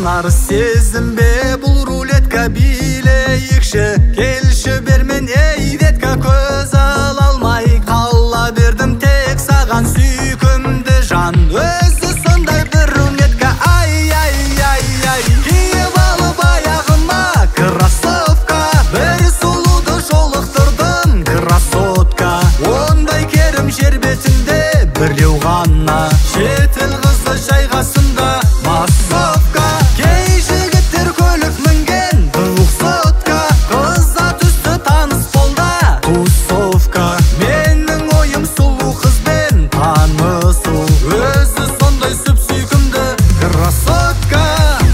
Нар сезімбе бұл рулетка билейікші. Келші бермен әйдетка көз ала алмай. Қалла бердім тек саған сүйкімді жан. Өзі сондай бір рулетка, ай-ай-ай-ай. Киіп алып аяғыма кроссовка, бір сұлуды жолықтырдым красотка. Ондай керім жер бетінде біреу ғана. Шетел қызы жайғасында массовка. Кей жігіттер көлік мінген двухсотка. Қыза түсті таныс болда тусовка. Менің ойым сұлу қызбен танысу. Өзі сондай сүп-сүйкімді красотка.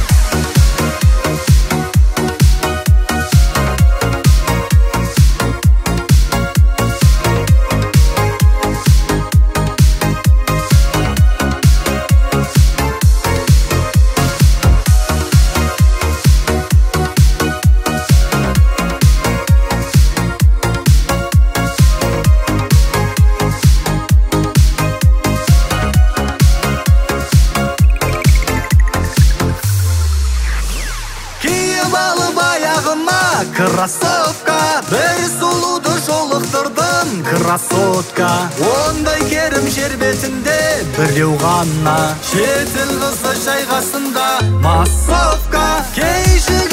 Киіп алып аяғыма кроссовка, бір сұлуды жолықтырдым красотка. Ондай керім жер бетінде біреу ғана. Шетел қызы жайғасында массовка. Кей